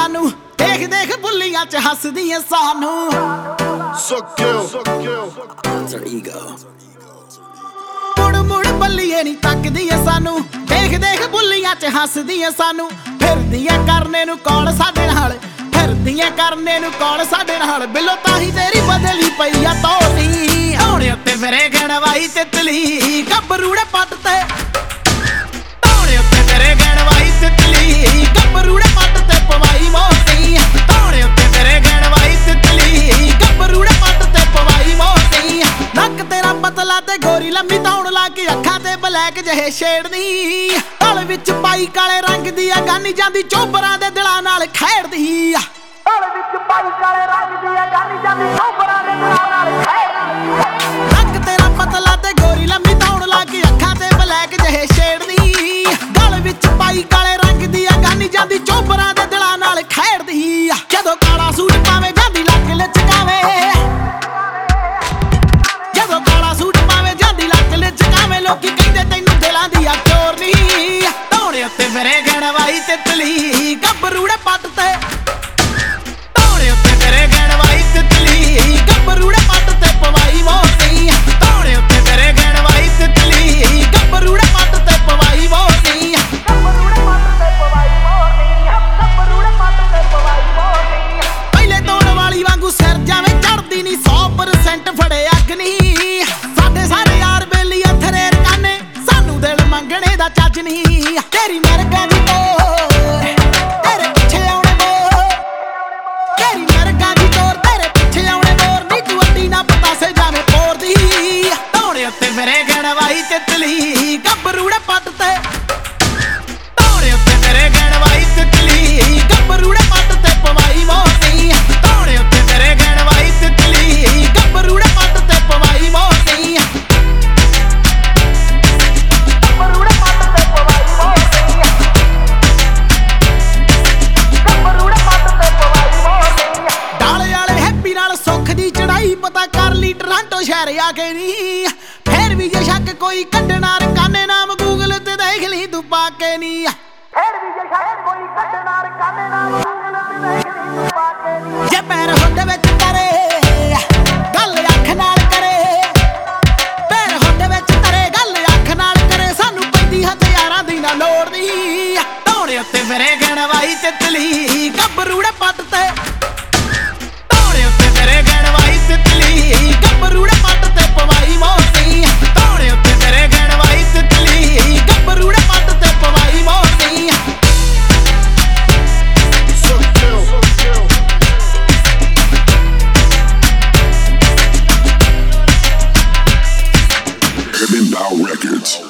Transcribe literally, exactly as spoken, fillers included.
सानू देख देख बुल्लियां च हसदियां सानू मुड़ मुड़ बल्लिए नी तकदियां सानू देख देख बुल्लियां च हसदियां सानू फिरदियां करने नू कौन साडे नाल फिरदियां करने नू कौन साडे नाल बिलो ताही तेरी बदली पई आ तोरी होणे उत्ते फिरे गणवाई तितली गबरूड़े पट ते होणे उत्ते फिरे गणवाई तितली गबरूड़े पट ते पवाई मोती होणे उत्ते फिरे गणवाई तितली गबरूड़े पट ते पवाई मोती नक तेरा पतला ते गोरी लंबी तौण ला के अखां ते ब्लैक जहे छेड़दी गल विच पाई काले रंग दी आ गानी जांदी चोबरां दे दिलां नाल खेड़दी गल विच पाई काले रंग दी आ गानी जांदी चोबरां दे दिलां नाल खेड़दी नक तेरा पतला ते गोरी लंबी तौण ला के अखां ते ब्लैक जहे छेड़दी गल विच पाई काले रंग दी आ गानी जांदी चोबरां दे दिलां नाल खेड़दी जदों काला सूट पावे जांदी लक लचकावे जदों काला सूट पावे जांदी लक लचकावे लोकी कहंदे तैनूं दिलां दी आ चोर नी होणे उत्ते फिरे गणवाई तितली गबरूड़े पट ते होणे उत्ते फिरे गणवाई तितली गबरूड़े पट ते पवाई मोती होणे उत्ते फिरे गणवाई तितली गबरूड़े पट ते पवाई मोती गबरूड़े पट ते पवाई मोती गबरूड़े पट ते पवाई मोती पहले तोड़ वाली वांगू सिर जावे चढ़दी नी सौ परसेंट फड़े अग नी साडे सारे यार बेली अथरे रकाने सानू दिल मंगणे दा चज नी तेरी मरगा दी तोर तेरे पिछे आउणे बोर तेरी मरगा दी तोर तेरे पिछे आउणे बोर नी तू अड्डी ना पता से जावे पोर दी होणे उत्ते फिरे गणवाई तितली गबरूड़े पट ते होणे उत्ते फिरे गणवाई तितली गबरूड़े पट ते पवाई मोती होणे उत्ते फिरे गणवाई तितली गबरूड़े पट ते पवाई मोती गबरूड़े पट ते पवाई मोती गबरूड़े पट ते पवाई मोती डाले वाले हैप्पी नाल सुख दी चढ़ाई पता कर ली टोरंटो शहर आके नी फिर भी जे शक कोई कड्डना रकाने नाम गूगल ते देख ली तू पाके नी फिर भी जे शक कोई कड्डना रकाने नाम गूगल ते देख ली तू पाके नी जे पैर होंदे विच करे गल अख नाल करे पैर होंदे विच करे गल अख नाल करे सानू पैंदी हथियारां दी ना लोड़ दी होणे उत्ते फिरे गणवाई तितली गबरूड़े पट ते होणे उत्ते फिरे गणवाई तितली गबरूड़े पट ते पवाई मोती होणे उत्ते फिरे गणवाई तितली गबरूड़े पट ते पवाई मोती Urban Bow Records.